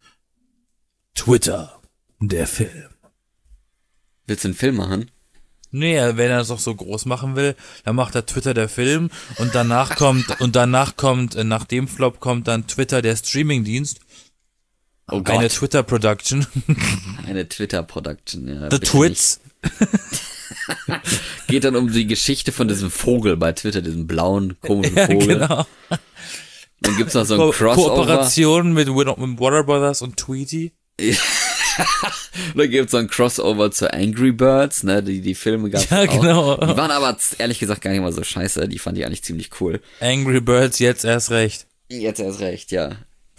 Twitter, der Film. Willst du einen Film machen? Nee, wenn er es auch so groß machen will, dann macht er Twitter der Film und danach kommt, und danach kommt, äh, nach dem Flop kommt dann Twitter der Streamingdienst. Oh Eine Gott. Twitter-Production. Eine Twitter-Production, ja. The bitte Twits. nicht. Geht dann um die Geschichte von diesem Vogel bei Twitter, diesem blauen, komischen Ja, Vogel. genau. Dann gibt's noch so ein Ko Crossover. Kooperation mit, mit Warner Brothers und Tweety. Da gibt's so ein Crossover zu Angry Birds, ne, die, die Filme gab's Ja, auch. genau. Die waren aber ehrlich gesagt gar nicht mal so scheiße, die fand ich eigentlich ziemlich cool. Angry Birds, jetzt erst recht. Jetzt erst recht, ja.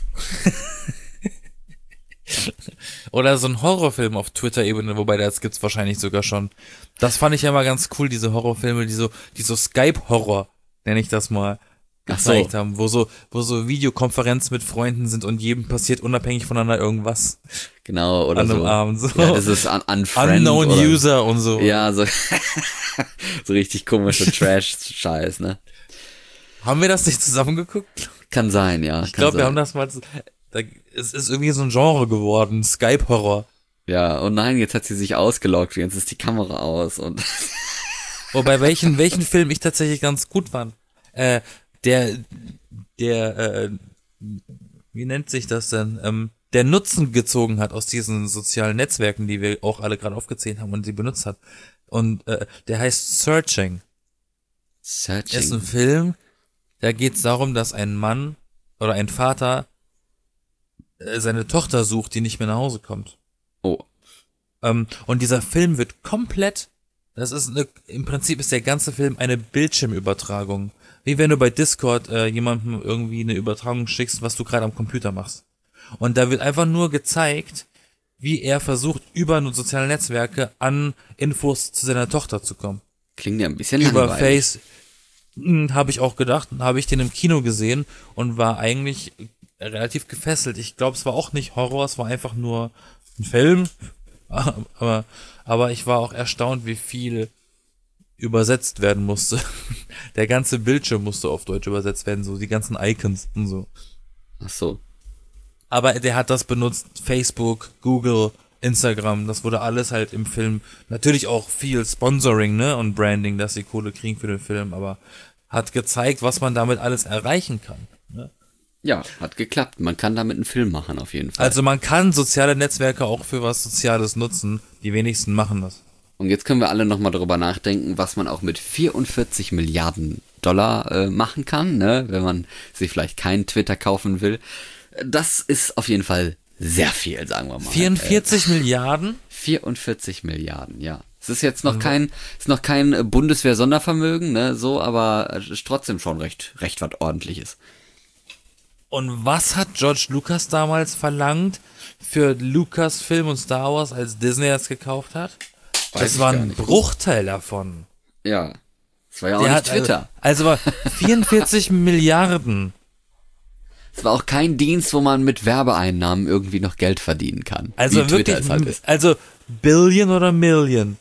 Oder so ein Horrorfilm auf Twitter-Ebene, wobei das gibt's wahrscheinlich sogar schon. Das fand ich ja mal ganz cool, diese Horrorfilme, die so, die so Skype-Horror, nenne ich das mal, Ach so. gezeigt haben, wo so, wo so Videokonferenzen mit Freunden sind und jedem passiert unabhängig voneinander irgendwas Genau, oder an einem so. Abend. So. Ja, das ist un Unfriend Unknown oder, User und so. Ja, so, so richtig komische Trash-Scheiß, ne. Haben wir das nicht zusammengeguckt? Kann sein, ja. Ich glaube, wir haben das mal, da, es ist irgendwie so ein Genre geworden, Skype-Horror. Ja, und nein, jetzt hat sie sich ausgeloggt, jetzt ist die Kamera aus und Wobei welchen, welchen Film ich tatsächlich ganz gut fand. Äh, der, der, äh, wie nennt sich das denn? Ähm, der Nutzen gezogen hat aus diesen sozialen Netzwerken, die wir auch alle gerade aufgezählt haben und sie benutzt hat. Und äh, der heißt Searching. Searching. Ist ein Film, da geht es darum, dass ein Mann oder ein Vater äh, seine Tochter sucht, die nicht mehr nach Hause kommt. Oh. Ähm, und dieser Film wird komplett, das ist eine, im Prinzip ist der ganze Film eine Bildschirmübertragung. Wie wenn du bei Discord äh, jemandem irgendwie eine Übertragung schickst, was du gerade am Computer machst. Und da wird einfach nur gezeigt, wie er versucht, über soziale Netzwerke an Infos zu seiner Tochter zu kommen. Klingt ja ein bisschen Über langweilig. Face, habe ich auch gedacht, habe ich den im Kino gesehen und war eigentlich relativ gefesselt. Ich glaube, es war auch nicht Horror, es war einfach nur ein Film, aber, aber ich war auch erstaunt, wie viel übersetzt werden musste. Der ganze Bildschirm musste auf Deutsch übersetzt werden, so die ganzen Icons und so. Ach so. Aber der hat das benutzt, Facebook, Google, Instagram, das wurde alles halt im Film, natürlich auch viel Sponsoring, ne, und Branding, dass sie Kohle kriegen für den Film, aber hat gezeigt, was man damit alles erreichen kann, ne? Ja, hat geklappt. Man kann damit einen Film machen, auf jeden Fall. Also man kann soziale Netzwerke auch für was Soziales nutzen, die wenigsten machen das. Und jetzt können wir alle nochmal darüber nachdenken, was man auch mit vierundvierzig Milliarden Dollar äh, machen kann, ne, wenn man sich vielleicht keinen Twitter kaufen will. Das ist auf jeden Fall sehr viel, sagen wir mal. vierundvierzig äh, Milliarden? vierundvierzig Milliarden, ja. Es ist jetzt noch kein, ist noch kein Bundeswehr-Sondervermögen, ne, so, aber es ist trotzdem schon recht, recht was Ordentliches. Und was hat George Lucas damals verlangt für Lucasfilm und Star Wars, als Disney das gekauft hat? Weiß das war ich gar ein nicht. Bruchteil davon. Ja. Das war ja auch Der nicht hat, Twitter. Also, also war vierundvierzig Milliarden. Es war auch kein Dienst, wo man mit Werbeeinnahmen irgendwie noch Geld verdienen kann. Also wie Twitter wirklich, es halt ist. also Billion oder Million?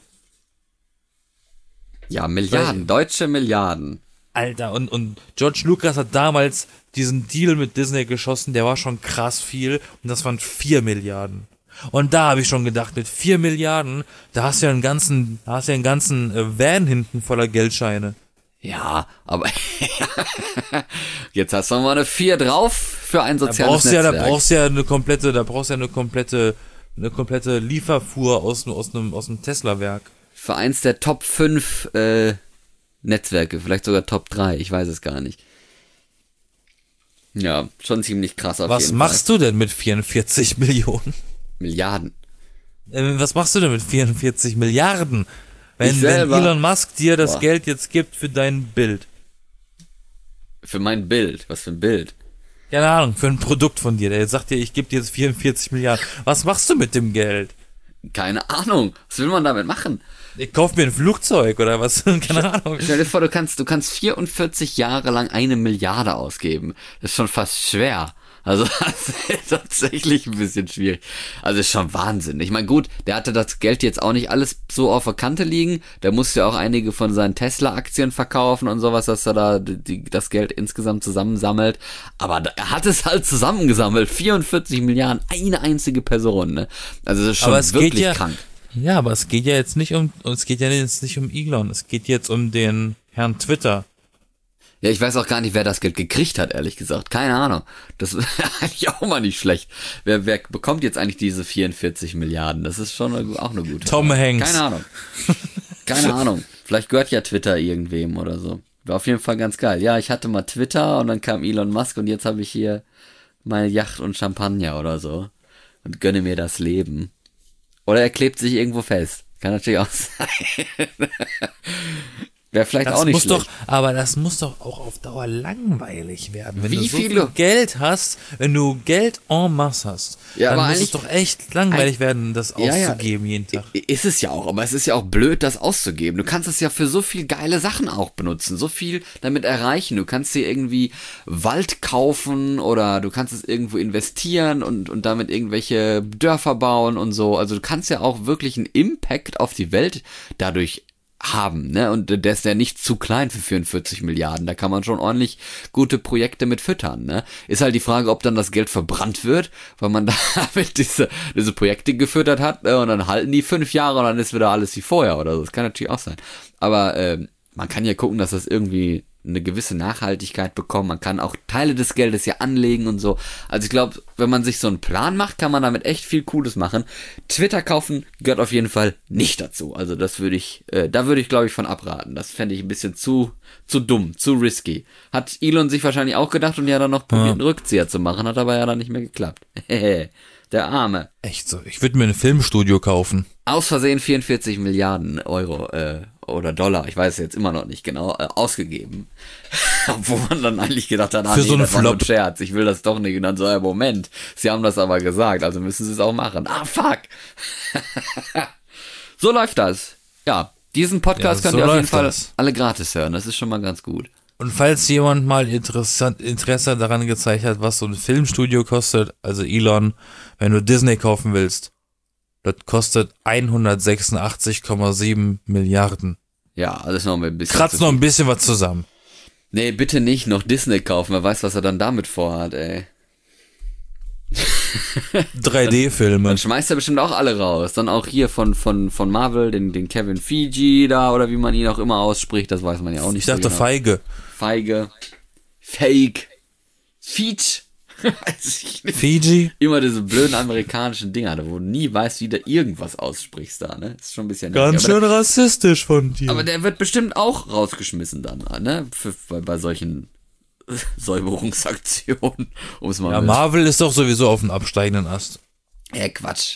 Ja, Milliarden, deutsche Milliarden. Alter, und, und George Lucas hat damals diesen Deal mit Disney geschossen, der war schon krass viel, und das waren vier Milliarden. Und da habe ich schon gedacht, mit vier Milliarden, da hast du ja einen ganzen, da hast du ja einen ganzen äh, Van hinten voller Geldscheine. Ja, aber jetzt hast du mal eine vier drauf für ein Da soziales brauchst du ja, Netzwerk. da brauchst du ja eine komplette, da brauchst du ja eine komplette, eine komplette Lieferfuhr aus, aus einem, aus einem Tesla-Werk. Für eins der Top fünf äh, Netzwerke, vielleicht sogar Top drei, ich weiß es gar nicht. Ja, schon ziemlich krass auf Was jeden machst du denn mit vierundvierzig Millionen? Fall. Milliarden. Äh, was machst du denn mit vierundvierzig Milliarden? Wenn, Ich wenn selber- Elon Musk dir das Boah. Geld jetzt gibt für dein Bild. Für mein Bild. Was für ein Bild? Keine Ahnung, für ein Produkt von dir. Der jetzt sagt dir, ich gebe dir jetzt vierundvierzig Milliarden. Was machst du mit dem Geld? Keine Ahnung. Was will man damit machen? Ich kauf mir ein Flugzeug oder was? Keine Ahnung. Stell dir vor, du kannst, du kannst vierundvierzig Jahre lang eine Milliarde ausgeben. Das ist schon fast schwer. Also das ist tatsächlich ein bisschen schwierig. Also ist schon Wahnsinn. Ich meine, gut, der hatte das Geld jetzt auch nicht alles so auf der Kante liegen. Der musste ja auch einige von seinen Tesla-Aktien verkaufen und sowas, dass er da die, das Geld insgesamt zusammensammelt. Aber er hat es halt zusammengesammelt. vierundvierzig Milliarden, eine einzige Person. Ne? Also das ist schon Aber es wirklich geht ja, krank. Ja, aber es geht ja jetzt nicht um, es geht ja jetzt nicht um Elon. Es geht jetzt um den Herrn Twitter. Ja, ich weiß auch gar nicht, wer das Geld gekriegt hat, ehrlich gesagt. Keine Ahnung. Das ist eigentlich auch mal nicht schlecht. Wer, wer bekommt jetzt eigentlich diese vierundvierzig Milliarden? Das ist schon eine, auch eine gute Tom Frage. Hanks. Keine Ahnung. Keine Ahnung. Vielleicht gehört ja Twitter irgendwem oder so. War auf jeden Fall ganz geil. Ja, ich hatte mal Twitter und dann kam Elon Musk und jetzt habe ich hier meine Yacht und Champagner oder so. Und gönne mir das Leben. Oder er klebt sich irgendwo fest. Kann natürlich auch sein. Wäre vielleicht Das auch nicht muss schlecht. doch, aber das muss doch auch auf Dauer langweilig werden. Wenn Wie du so viele- viel Geld hast, wenn du Geld en masse hast, Ja, dann aber muss es eigentlich- doch echt langweilig werden, das Ja, ja. auszugeben jeden Tag. Ist es ja auch, aber es ist ja auch blöd, das auszugeben. Du kannst es ja für so viel geile Sachen auch benutzen, so viel damit erreichen. Du kannst dir irgendwie Wald kaufen oder du kannst es irgendwo investieren und, und damit irgendwelche Dörfer bauen und so. Also du kannst ja auch wirklich einen Impact auf die Welt dadurch haben, ne? Und der ist ja nicht zu klein für vierundvierzig Milliarden. Da kann man schon ordentlich gute Projekte mit füttern, ne? Ist halt die Frage, ob dann das Geld verbrannt wird, weil man damit diese, diese Projekte gefüttert hat, ne? Und dann halten die fünf Jahre und dann ist wieder alles wie vorher oder so. Das kann natürlich auch sein. Aber ähm, man kann ja gucken, dass das irgendwie eine gewisse Nachhaltigkeit bekommt. Man kann auch Teile des Geldes ja anlegen und so. Also ich glaube, wenn man sich so einen Plan macht, kann man damit echt viel Cooles machen. Twitter kaufen gehört auf jeden Fall nicht dazu. Also das würde ich, äh, da würde ich glaube ich von abraten. Das fände ich ein bisschen zu, zu dumm, zu risky. Hat Elon sich wahrscheinlich auch gedacht und ja dann noch probiert, einen Rückzieher zu machen, hat aber ja dann nicht mehr geklappt. Der Arme. Echt so. Ich würde mir ein Filmstudio kaufen. Aus Versehen vierundvierzig Milliarden Euro äh, oder Dollar, ich weiß jetzt immer noch nicht genau, äh, ausgegeben. Wo man dann eigentlich gedacht hat, ah, Für nee, so einen das war nur ein Flop. Scherz, ich will das doch nicht. Und dann so, ja, Moment, sie haben das aber gesagt, also müssen sie es auch machen. Ah, fuck. So läuft das. Ja, diesen Podcast Ja, könnt so ihr auf jeden läuft Fall das. alle gratis hören, das ist schon mal ganz gut. Und falls jemand mal interessant, Interesse daran gezeigt hat, was so ein Filmstudio kostet, also Elon, wenn du Disney kaufen willst, das kostet hundertsechsundachtzig Komma sieben Milliarden. Ja, alles noch ein bisschen. Kratzt noch ein bisschen was zusammen. Nee, bitte nicht noch Disney kaufen. Wer weiß, was er dann damit vorhat, ey. drei D-Filme. Dann schmeißt er bestimmt auch alle raus. Dann auch hier von, von, von Marvel, den, den Kevin Feige da, oder wie man ihn auch immer ausspricht, das weiß man ja auch nicht. Ich dachte so genau. Feige. Feige. Fake. Feach. Weiß ich nicht. Fiji? Immer diese blöden amerikanischen Dinger, wo du nie weißt, wie du irgendwas aussprichst da, ne? Ist schon ein bisschen Ganz schön rassistisch von dir. Aber der wird bestimmt auch rausgeschmissen dann, ne? Für, bei, bei solchen Säuberungsaktionen, um es mal Ja, mit. Marvel ist doch sowieso auf dem absteigenden Ast. Ja, Quatsch.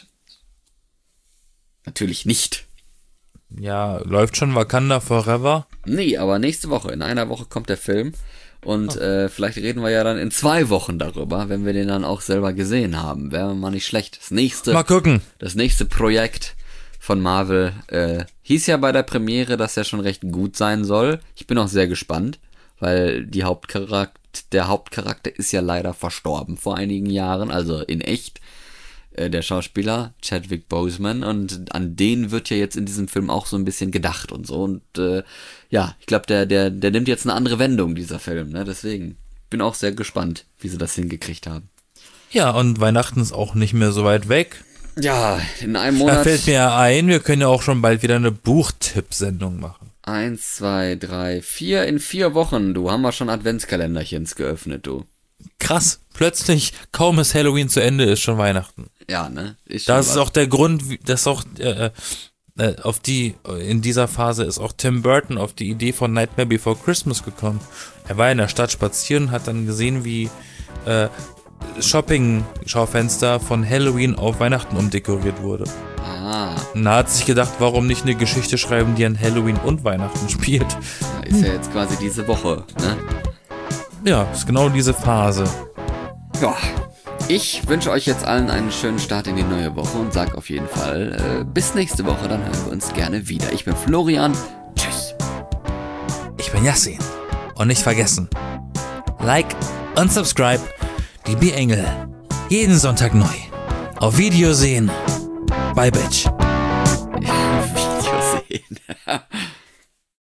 Natürlich nicht. Ja, läuft schon Wakanda Forever? Nee, aber nächste Woche, in einer Woche kommt der Film. Und oh. äh, vielleicht reden wir ja dann in zwei Wochen darüber, wenn wir den dann auch selber gesehen haben. Wäre mal nicht schlecht. Das nächste, mal gucken. Das nächste Projekt von Marvel äh, hieß ja bei der Premiere, dass er schon recht gut sein soll. Ich bin auch sehr gespannt, weil die Hauptcharakter, der Hauptcharakter ist ja leider verstorben vor einigen Jahren, also in echt. Äh, der Schauspieler Chadwick Boseman, und an den wird ja jetzt in diesem Film auch so ein bisschen gedacht und so. Und äh, ja, ich glaube, der, der, der nimmt jetzt eine andere Wendung, dieser Film, ne? Deswegen bin auch sehr gespannt, wie sie das hingekriegt haben. Ja, und Weihnachten ist auch nicht mehr so weit weg. Ja, in einem Monat. Da fällt mir ja ein, wir können ja auch schon bald wieder eine Buchtipp-Sendung machen. Eins, zwei, drei, vier, in vier Wochen, du, haben wir schon Adventskalenderchens geöffnet, du. Krass, plötzlich, kaum ist Halloween zu Ende, ist schon Weihnachten. Ja, ne? Ist schon das was. ist auch der Grund, wie- dass auch äh, äh, auf die, in dieser Phase ist auch Tim Burton auf die Idee von Nightmare Before Christmas gekommen. Er war in der Stadt spazieren, hat dann gesehen, wie äh, Shopping-Schaufenster von Halloween auf Weihnachten umdekoriert wurde. Ah, Und er hat sich gedacht, warum nicht eine Geschichte schreiben, die an Halloween und Weihnachten spielt. da ist ja jetzt quasi diese Woche, ne? Ja, ist genau diese Phase. Ja, ich wünsche euch jetzt allen einen schönen Start in die neue Woche und sag auf jeden Fall äh, bis nächste Woche, dann hören wir uns gerne wieder. Ich bin Florian, tschüss. Ich bin Yassin. Und nicht vergessen, like und subscribe die B-Engel. Jeden Sonntag neu. Auf Video sehen. Bye, Bitch. Video sehen.